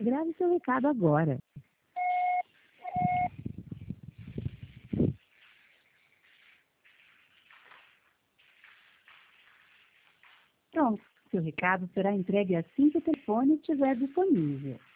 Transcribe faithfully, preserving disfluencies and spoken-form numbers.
Grave seu recado agora. Pronto, seu recado será entregue assim que o telefone estiver disponível.